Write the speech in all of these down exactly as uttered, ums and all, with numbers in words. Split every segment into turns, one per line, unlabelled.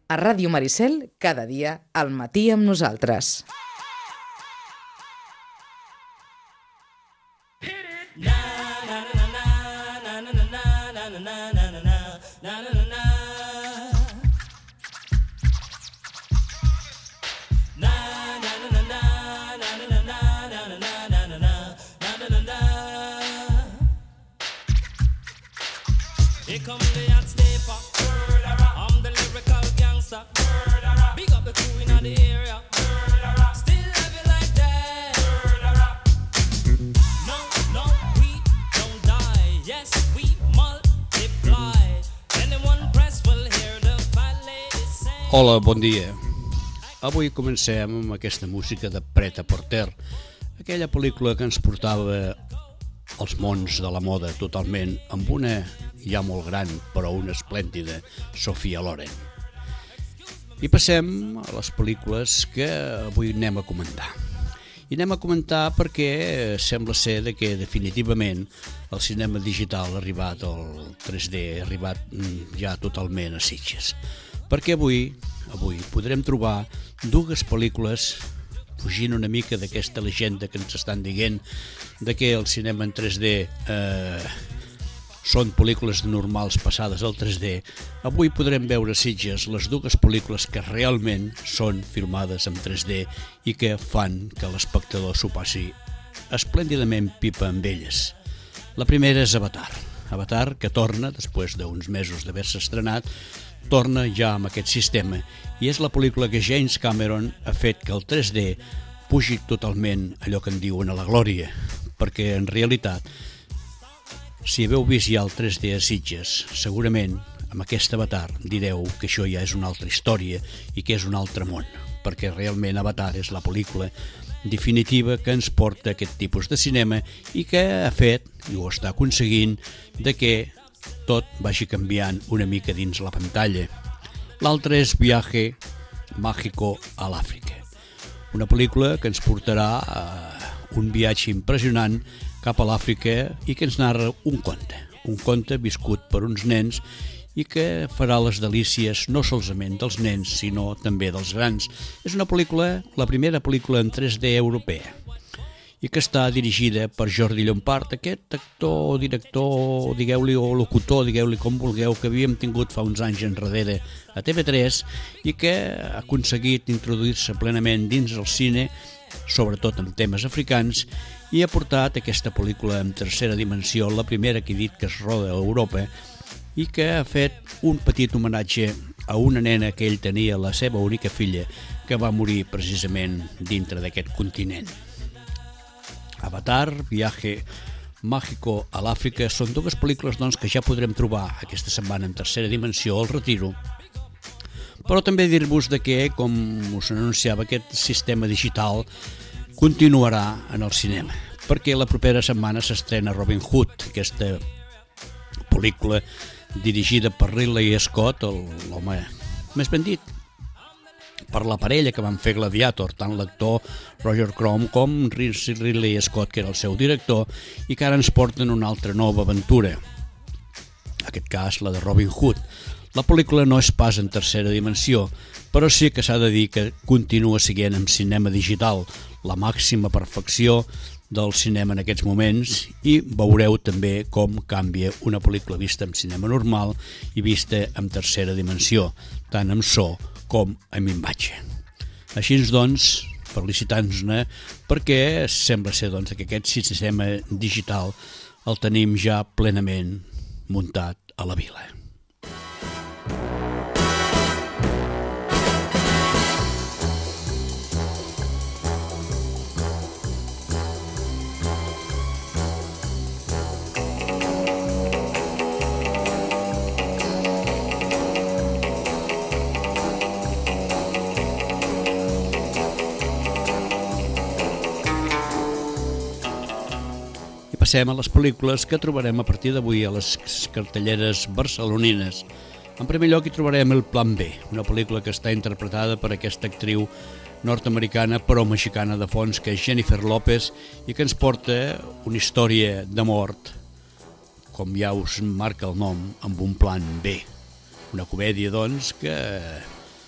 A Ràdio Maricel, cada dia, al matí amb nosaltres.
Here come the hot stepper. I'm the lyrical gangster. Big up the crew in the area. Still love you like that. No, no, we don't die. Yes, we multiply. Anyone press will hear the fat lady sing.
Hola, bon dia. Avui comencem amb aquesta música de Pret-a-Porter, aquella pel·lícula que ens portava als mons de la moda totalment, amb una ja molt gran però una esplèndida Sofia Loren. I passem a les pel·lícules que avui anem a comentar. I anem a comentar perquè sembla ser que definitivament el cinema digital ha arribat al tres D, ha arribat ja totalment a Sitges. Perquè avui, avui podrem trobar dues pel·lícules fugint una mica d'aquesta llegenda que ens estan dient de que el cinema en tres D eh, són pel·lícules normals passades al tres D. Avui podrem veure a Sitges les dues pel·lícules que realment són filmades en tres D i que fan que l'espectador s'ho passi esplèndidament pipa amb elles. La primera és Avatar. Avatar, que torna, després d'uns mesos d'haver-se estrenat, torna ja amb aquest sistema i és la pel·lícula que James Cameron ha fet que el tres D pugi totalment allò que en diuen a la glòria, perquè en realitat, si haveu vist ja el tres D a Sitges, segurament amb aquest Avatar direu que això ja és una altra història i que és un altre món, perquè realment Avatar és la pel·lícula definitiva que ens porta a aquest tipus de cinema i que ha fet, i ho està aconseguint, de que tot vagi canviant una mica dins la pantalla. L'altre és Viaje Mágico a l'Àfrica, una pel·lícula que ens portarà a un viatge impressionant cap a l'Àfrica i que ens narra un conte, un conte viscut per uns nens i que farà les delícies no solament dels nens, sinó també dels grans. És una pel·lícula, la primera pel·lícula en tres D europea, i que està dirigida per Jordi Llompart, aquest actor, director, digueu-li, o locutor, digueu-li com vulgueu, que havíem tingut fa uns anys enrere a T V tres i que ha aconseguit introduir-se plenament dins el cine, sobretot en temes africans, i ha portat aquesta pel·lícula en tercera dimensió, la primera que he dit que es roda a Europa, i que ha fet un petit homenatge a una nena que ell tenia, la seva única filla, que va morir precisament dintre d'aquest continent. Avatar, Viaje Mágico a l'Àfrica són dues pel·lícules doncs, que ja podrem trobar aquesta setmana en tercera dimensió al Retiro, però també dir-vos de que, com us anunciava, aquest sistema digital continuarà en el cinema, perquè la propera setmana s'estrena Robin Hood, aquesta pel·lícula dirigida per Ridley Scott, l'home més ben dit, per la parella que van fer Gladiator, tant l'actor Roger Crumb com Ridley Scott, que era el seu director, i que ara ens porten una altra nova aventura, en aquest cas la de Robin Hood. La pel·lícula no és pas en tercera dimensió, però sí que s'ha de dir que continua siguent en cinema digital, la màxima perfecció del cinema en aquests moments, i veureu també com canvia una pel·lícula vista en cinema normal i vista en tercera dimensió, tant amb so com amb imatge. Així doncs, felicitant-nos-ne, perquè sembla ser doncs, que aquest sistema digital el tenim ja plenament muntat a la vila. Passem a les pel·lícules que trobarem a partir d'avui a les cartelleres barcelonines. En primer lloc hi trobarem El Plan B, una pel·lícula que està interpretada per aquesta actriu nord-americana però mexicana de fons, que és Jennifer López, i que ens porta una història de mort, com ja us marca el nom, amb un plan B. Una comèdia, doncs, que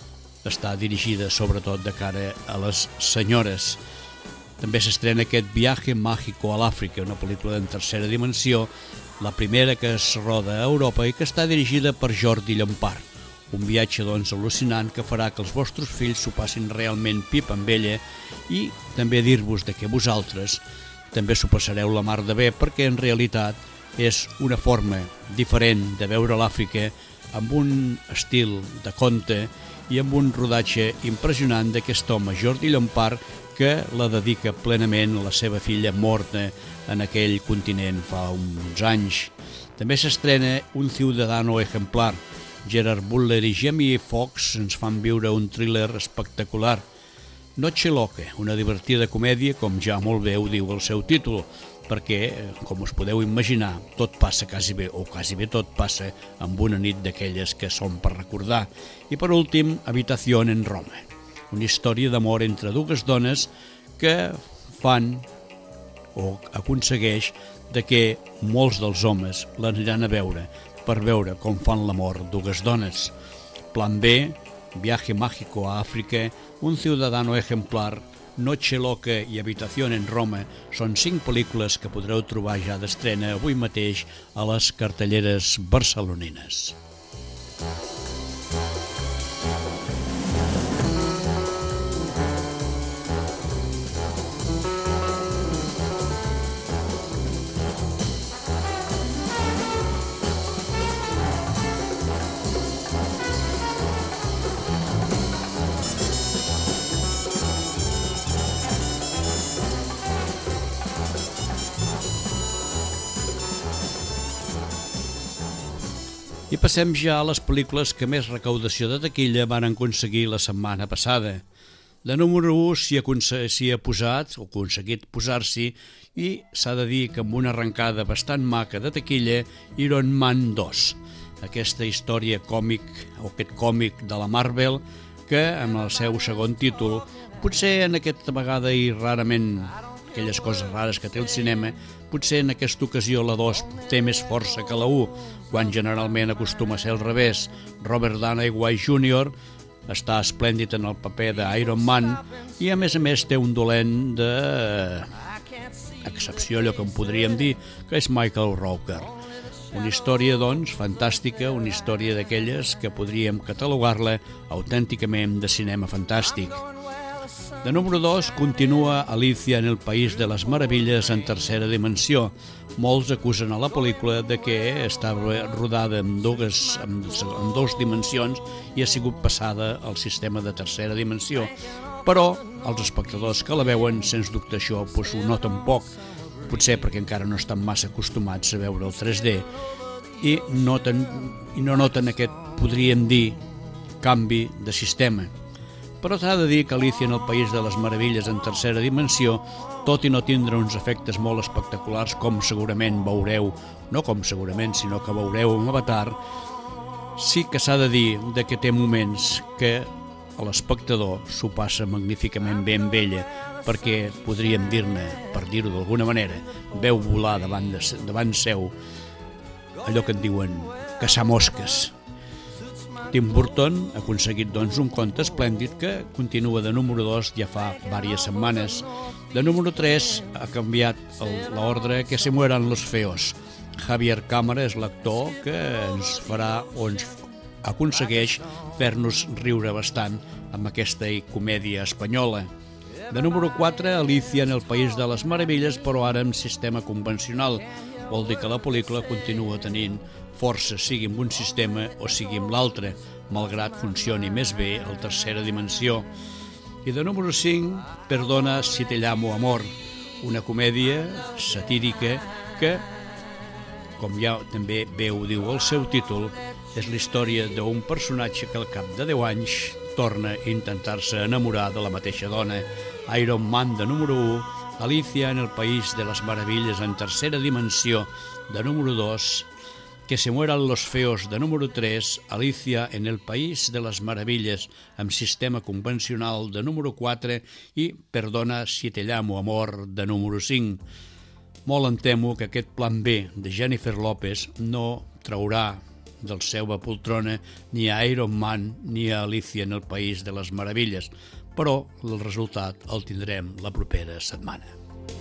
està dirigida sobretot de cara a les senyores. També s'estrena aquest Viaje Mágico a l'Àfrica, una pel·lícula en tercera dimensió, la primera que es roda a Europa i que està dirigida per Jordi Llompart. Un viatge doncs al·lucinant que farà que els vostres fills s'ho passin realment pipa amb ella i també dir-vos de que vosaltres també s'ho passareu la mar de bé, perquè en realitat és una forma diferent de veure l'Àfrica amb un estil de conte i amb un rodatge impressionant d'aquest home, Jordi Llompart, que la dedica plenament a la seva filla morta en aquell continent fa uns anys. També s'estrena Un ciudadano ejemplar. Gerard Butler i Jamie Foxx ens fan viure un thriller espectacular. Noche Loca, una divertida comèdia, com ja molt bé ho diu el seu títol, perquè, com us podeu imaginar, tot passa quasi bé, o quasi bé tot passa amb una nit d'aquelles que són per recordar. I per últim, Habitación en Roma, una història d'amor entre dues dones que fan o aconsegueix de que molts dels homes l'aniran a veure per veure com fan l'amor dues dones. Plan B, Viaje Mágico a Àfrica, Un ciudadano ejemplar, Noche Loca i Habitación en Roma són cinc pel·lícules que podreu trobar ja d'estrena avui mateix a les cartelleres barcelonines. I passem ja a les pel·lícules que més recaudació de taquilla van aconseguir la setmana passada. De número u s'hi ha, s'hi ha posat, o aconseguit posar-s'hi, i s'ha de dir que amb una arrencada bastant maca de taquilla, Iron Man dos. Aquesta història còmic, o aquest còmic de la Marvel, que amb el seu segon títol, potser en aquesta vegada i rarament aquelles coses rares que té el cinema, potser en aquesta ocasió la dos té més força que la u, quan generalment acostuma a ser al revés. Robert Downey júnior està esplèndid en el paper d'Iron Man i a més a més té un dolent d'excepció, allò que en podríem dir, que és Michael Rooker. Una història, doncs, fantàstica, una història d'aquelles que podríem catalogar-la autènticament de cinema fantàstic. De número dos continua Alicia en el País de les Meravilles en tercera dimensió. Molts acusen a la pel·lícula de que està rodada en dues, en, en dues dimensions i ha sigut passada al sistema de tercera dimensió. Però els espectadors que la veuen, sens dubte això, pues, ho noten poc, potser perquè encara no estan massa acostumats a veure el tres D i, noten, i no noten aquest, podríem dir, canvi de sistema. Però s'ha de dir que Alicia en el País de les Meravilles en tercera dimensió, tot i no tindre uns efectes molt espectaculars com segurament veureu, no com segurament, sinó que veureu en Avatar, sí que s'ha de dir de que té moments que l'espectador s'ho passa magníficament bé amb ella, perquè podríem dir-ne, per dir-ho d'alguna manera, veu volar davant, de, davant seu allò que en diuen caçar mosques. Tim Burton ha aconseguit doncs un conte esplèndid que continua de número dos ja fa diverses setmanes. De número tres ha canviat l'ordre, que se mueran los feos. Javier Cámara és l'actor que ens farà o ens aconsegueix fer-nos riure bastant amb aquesta comèdia espanyola. De número quatre, Alicia en el País de les Meravilles, però ara en sistema convencional. Vol dir que la pel·lícula continua tenint força, sigui amb un sistema o sigui amb l'altre, malgrat funcioni més bé a la tercera dimensió. I de número cinc, Perdona si te llamo amor, una comèdia satírica que, com ja també bé ho diu el seu títol, és la història d'un personatge que al cap de deu anys torna a intentar-se enamorar de la mateixa dona. Iron Man de número u, Alicia en el País de les Meravilles en tercera dimensió de número dos, Que se mueran los feos de número tres, Alicia en el País de les Meravilles amb sistema convencional de número quatre i Perdona si te llamo amor de número cinc. Molt em temo que aquest plan B de Jennifer López no traurà del seu poltrona ni a Iron Man ni a Alicia en el País de les Meravilles, però el resultat el tindrem la propera setmana.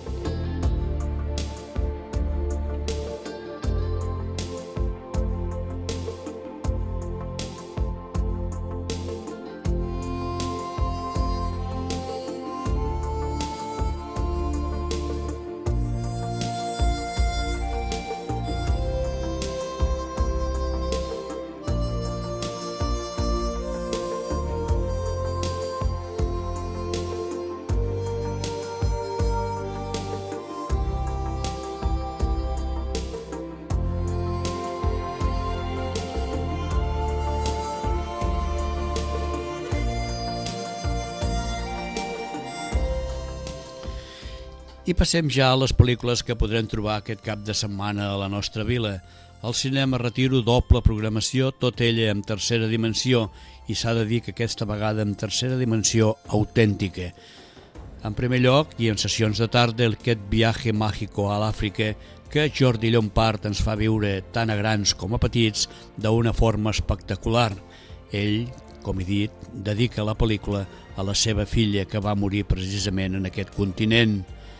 I passem ja a les pel·lícules que podrem trobar aquest cap de setmana a la nostra vila. El cinema Retiro, doble programació, tot ella en tercera dimensió, i s'ha de dir que aquesta vegada en tercera dimensió autèntica. En primer lloc, i en sessions de tarda, aquest viatge màgico a l'Àfrica que Jordi Llompart ens fa viure tant a grans com a petits d'una forma espectacular. Ell, com he dit, dedica la pel·lícula a la seva filla que va morir precisament en aquest continent.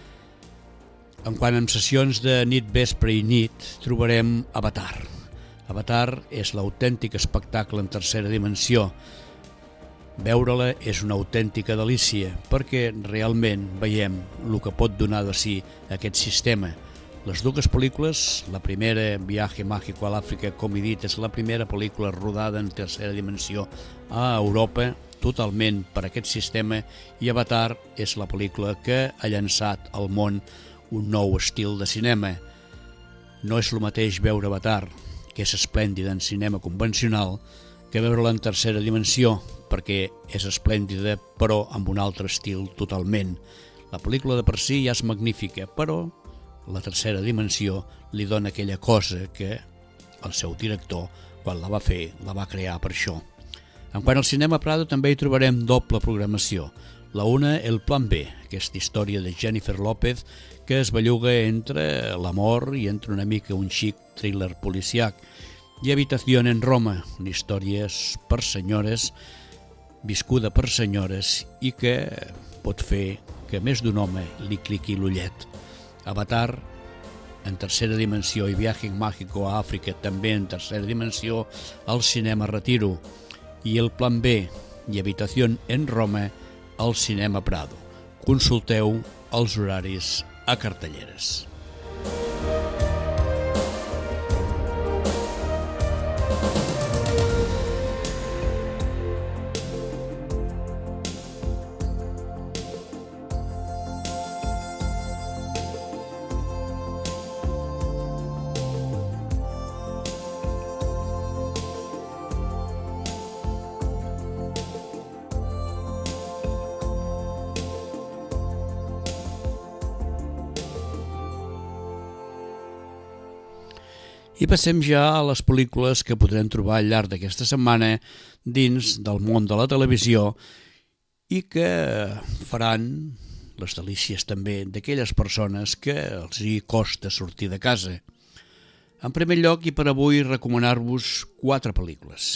En quant a sessions de nit, vespre i nit, trobarem Avatar. Avatar és l'autèntic espectacle en tercera dimensió. Veure-la és una autèntica delícia, perquè realment veiem el que pot donar de si aquest sistema. Les dues pel·lícules, la primera, Viaje Mágico a l'Àfrica, com he dit, és la primera pel·lícula rodada en tercera dimensió a Europa, totalment per aquest sistema, i Avatar és la pel·lícula que ha llançat al món un nou estil de cinema. No és el mateix veure Avatar, que és esplèndida en cinema convencional, que veure-la en tercera dimensió, perquè és esplèndida però amb un altre estil totalment. La pel·lícula de per si ja és magnífica, però la tercera dimensió li dona aquella cosa que el seu director, quan la va fer, la va crear per això. En quant al cinema Prado també hi trobarem doble programació. La una, El Plan B, aquesta història de Jennifer López que es belluga entre l'amor i entre una mica un xic thriller policiac, i Habitació en Roma, una història per senyores, viscuda per senyores i que pot fer que més d'un home li cliqui l'ullet. Avatar en tercera dimensió i Viaje Mágico a Àfrica també en tercera dimensió al cinema Retiro, i El Plan B i Habitació en Roma al cinema Prado. Consulteu els horaris a cartelleres. I passem ja a les pel·lícules que podrem trobar al llarg d'aquesta setmana dins del món de la televisió i que faran les delícies també d'aquelles persones que els hi costa sortir de casa. En primer lloc, i per avui, recomanar-vos quatre pel·lícules.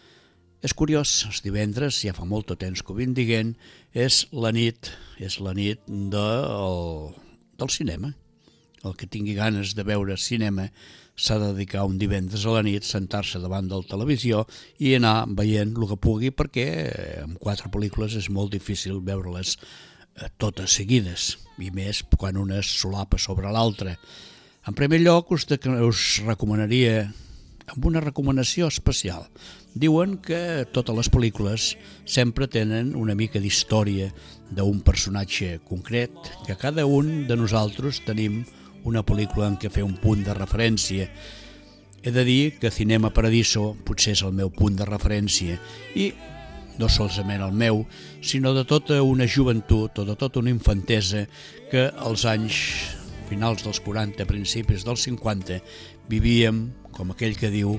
És curiós, els divendres, ja fa molt de temps que ho vinc dient, és la nit, és la nit de, el, del cinema. El que tingui ganes de veure cinema s'ha de dedicar un divendres a la nit, sentar-se davant de la televisió i anar veient el que pugui, perquè amb quatre pel·lícules és molt difícil veure-les totes seguides, i més quan una es solapa sobre l'altra. En primer lloc, us, de, us recomanaria, amb una recomanació especial. Diuen que totes les pel·lícules sempre tenen una mica d'història d'un personatge concret, que cada un de nosaltres tenim una pel·lícula en què fer un punt de referència. He de dir que Cinema Paradiso potser és el meu punt de referència, i no solament el meu, sinó de tota una joventut o de tota una infantesa que als anys finals dels quaranta, principis dels cinquanta, vivíem, com aquell que diu,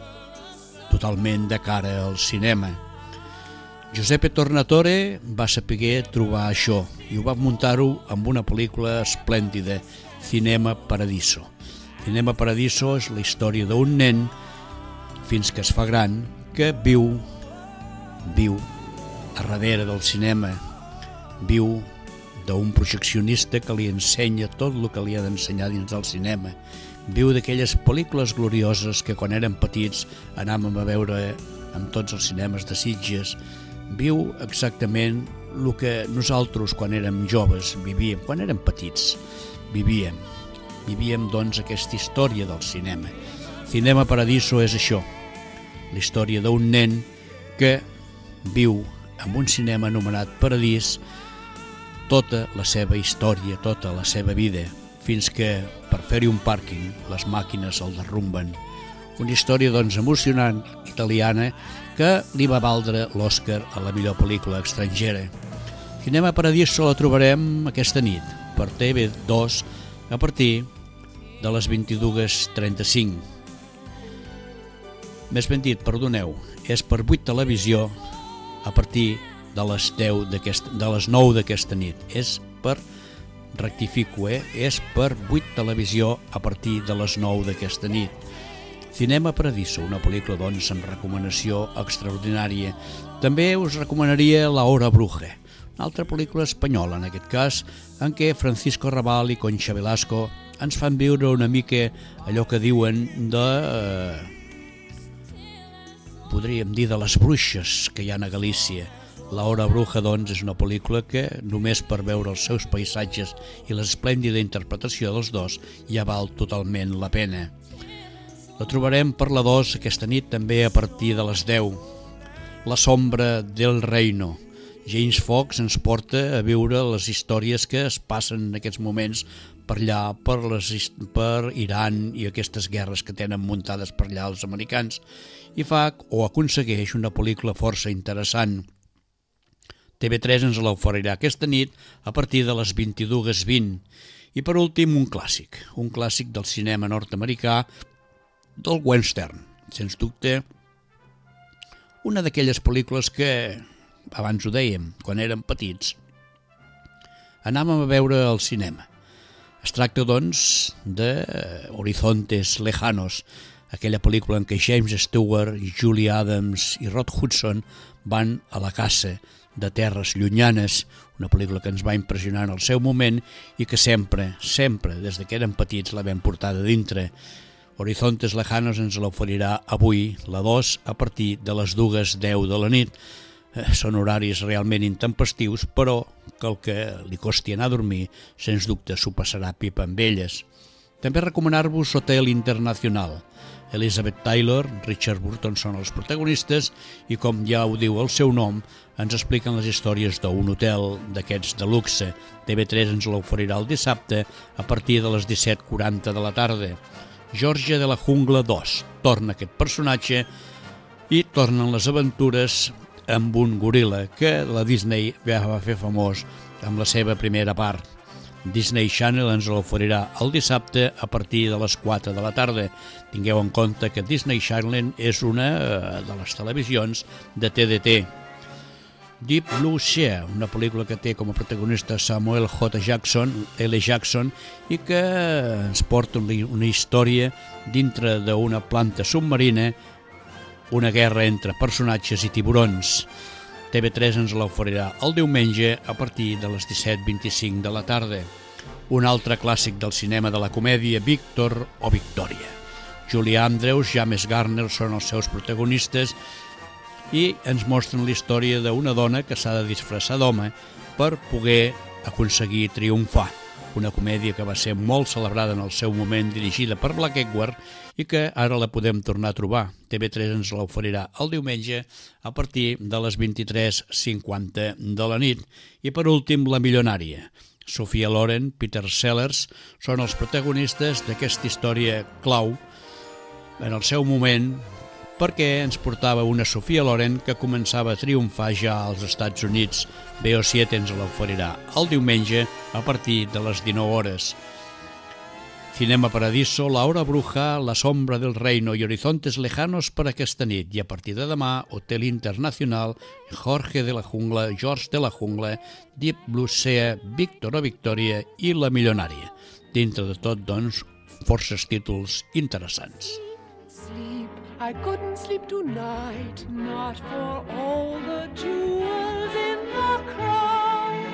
totalment de cara al cinema. Giuseppe Tornatore va saber trobar això i ho va muntar-ho amb una pel·lícula esplèndida, Cinema Paradiso. Cinema Paradiso és la història d'un nen fins que es fa gran, que viu, viu a darrere del cinema, viu d'un projeccionista que li ensenya tot el que li ha d'ensenyar dins del cinema, viu d'aquelles pel·lícules glorioses que quan érem petits anàvem a veure en tots els cinemes de Sitges, viu exactament el que nosaltres quan érem joves vivíem, quan érem petits vivíem. Vivíem, doncs, aquesta història del cinema. Cinema Paradiso és això, la història d'un nen que viu en un cinema anomenat Paradís tota la seva història, tota la seva vida, fins que, per fer-hi un pàrquing, les màquines el derrumben. Una història, doncs, emocionant, italiana, que li va valdre l'Oscar a la millor pel·lícula estrangera. Cinema Paradiso la trobarem aquesta nit, per T V dos, a partir de les vint-i-dues trenta-cinc. Més ben dit, perdoneu, és per vuit Televisió a partir de les, deu de les nou d'aquesta nit. És per, rectifico, eh? és per vuit Televisió a partir de les nou d'aquesta nit. Cinema Paradiso, una pel·lícula, doncs, amb recomanació extraordinària. També us recomanaria La Hora Bruja, una altra pel·lícula espanyola, en aquest cas, en què Francisco Arrabal i Concha Velasco ens fan viure una mica allò que diuen de... Eh, podríem dir de les bruixes que hi ha a Galícia. La Hora Bruja, doncs, és una pel·lícula que només per veure els seus paisatges i l'esplèndida interpretació dels dos ja val totalment la pena. La trobarem per la dos aquesta nit també a partir de les deu. La Sombra del Reino. James Fox ens porta a viure les històries que es passen en aquests moments per allà, per, les, per Iran i aquestes guerres que tenen muntades per allà els americans, i fa o aconsegueix una pel·lícula força interessant. T V tres ens l'oferirà aquesta nit a partir de les vint-i-dues vint. I per últim un clàssic, un clàssic del cinema nord-americà, del western, sens dubte, una d'aquelles pel·lícules que, abans ho dèiem, quan érem petits, anàvem a veure al cinema. Es tracta, doncs, de Horizontes Lejanos, aquella pel·lícula en què James Stewart, Julie Adams i Rod Hudson van a la caça de terres llunyanes, una pel·lícula que ens va impressionar en el seu moment i que sempre, sempre, des que érem petits, la vam portar de dintre. Horizontes Lejanos ens l'oferirà avui, la dos, a partir de les dues deu de la nit. Són horaris realment intempestius, però que el que li costi anar a dormir, sens dubte s'ho passarà pipa amb elles. També recomanar-vos Hotel Internacional. Elizabeth Taylor, Richard Burton són els protagonistes i, com ja ho diu el seu nom, ens expliquen les històries d'un hotel d'aquests de luxe. T V tres ens l'oferirà el dissabte a partir de les disset quaranta de la tarda. Georgia de la Jungla dos. Torna aquest personatge i tornen les aventures amb un goril·la que la Disney ja va fer famós amb la seva primera part. Disney Channel ens l'oferirà el dissabte a partir de les quatre de la tarda. Tingueu en compte que Disney Channel és una de les televisions de T D T. Deep Blue Sea, una pel·lícula que té com a protagonista Samuel J. Jackson, L. Jackson, i que ens porta una història dintre d'una planta submarina, una guerra entre personatges i tiburons. T V tres ens l'oferirà el diumenge a partir de les disset vint-i-cinc de la tarda. Un altre clàssic del cinema de la comèdia, Víctor o Victòria. Julie Andrews, James Garner són els seus protagonistes i ens mostren la història d'una dona que s'ha de disfressar d'home per poder aconseguir triomfar. Una comèdia que va ser molt celebrada en el seu moment, dirigida per Black Edward, i que ara la podem tornar a trobar. T V tres ens l'oferirà el diumenge a partir de les vint-i-tres cinquanta de la nit. I per últim, La milionària. Sophia Loren, Peter Sellers són els protagonistes d'aquesta història clau en el seu moment, perquè ens portava una Sophia Loren que començava a triomfar ja als Estats Units. B O siete ens l'oferirà el diumenge a partir de les dinou hores. Cinema Paradiso, La Hora Bruja, La Sombra del Reino i Horizontes Lejanos per aquesta nit. I a partir de demà, Hotel Internacional, Jorge de la Jungla, George de la Jungla, Deep Blue Sea, Víctor o Victòria i La milionària. Dintre de tot, doncs, forces títols interessants.
Sleep. I couldn't sleep tonight, not for all the jewels in the crown.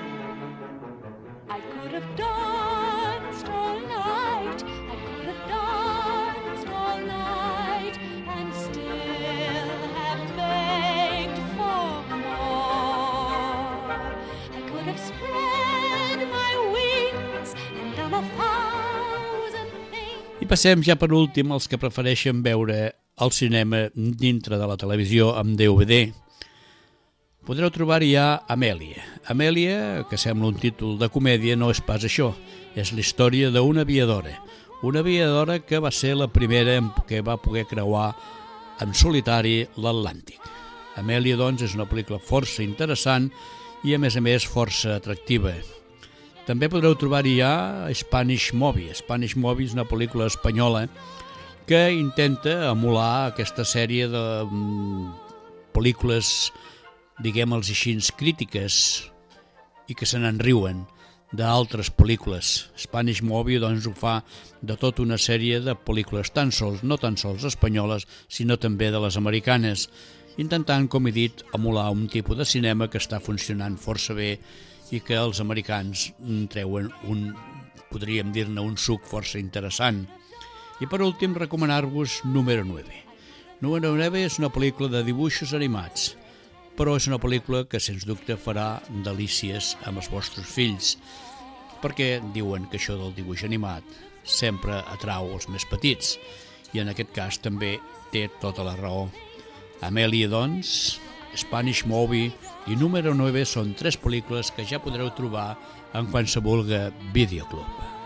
I could have danced all night, I could have danced all night, and still have begged for more. I could have spread my wings and done a thousand things.
I passem ja per últim als que prefereixen veure el cinema dintre de la televisió amb D V D. Podreu trobar-hi ja Amèlia. Amèlia, que sembla un títol de comèdia, no és pas això. És la història d'una aviadora. Una aviadora que va ser la primera que va poder creuar en solitari l'Atlàntic. Amèlia, doncs, és una pel·lícula força interessant i, a més a més, força atractiva. També podreu trobar-hi ja Spanish Movie. Spanish Movie és una pel·lícula espanyola que intenta emular aquesta sèrie de mm, pel·lícules, diguem-los així, crítiques i que se n'enriuen d'altres pel·lícules. Spanish Movie doncs ho fa de tota una sèrie de pel·lícules tan sols, no tan sols espanyoles, sinó també de les americanes, intentant, com he dit, emular un tipus de cinema que està funcionant força bé i que els americans treuen un, podríem dir-ne, un suc força interessant. I per últim, recomanar-vos Número nueve. Número nueve és una pel·lícula de dibuixos animats, però és una pel·lícula que, sens dubte, farà delícies amb els vostres fills, perquè diuen que això del dibuix animat sempre atrau els més petits, i en aquest cas també té tota la raó. Amèlia, doncs, Spanish Movie i Número nueve són tres pel·lícules que ja podreu trobar en qualsevol videoclub.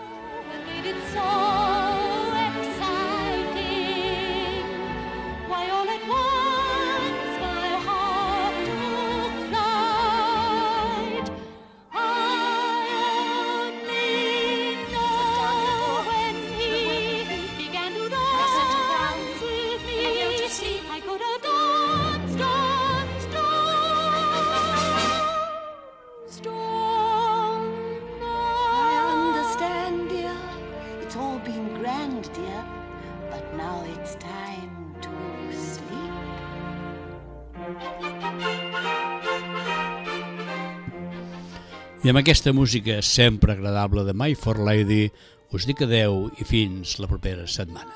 I amb aquesta música sempre agradable de My Fair Lady us dic adeu i fins la propera setmana.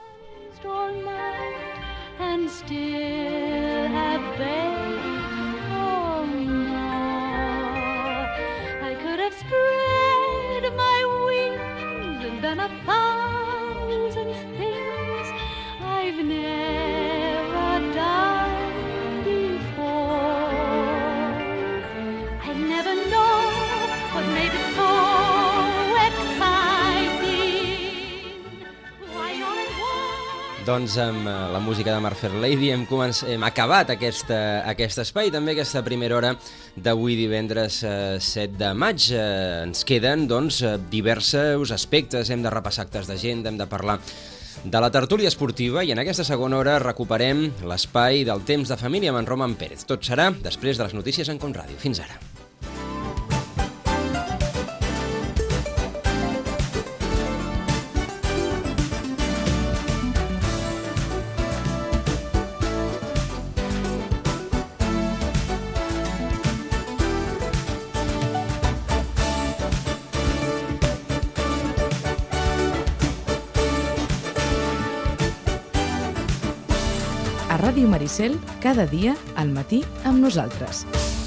And still have begged for more. I could have spread my wings and done a thousand things I've never done before. I never know what made it so exciting. Why all at once?
Doncs amb la música de My Fair Lady hem, començ... hem acabat aquesta, aquest espai, també aquesta primera hora d'avui divendres eh, set de maig. Eh, ens queden doncs, diversos aspectes, hem de repassar actes d'agenda, hem de parlar de la tertúlia esportiva i en aquesta segona hora recuperem l'espai del temps de família amb en Roman Pérez. Tot serà després de les notícies en Com Ràdio. Fins ara.
A Ràdio Maricel, cada dia al matí amb nosaltres.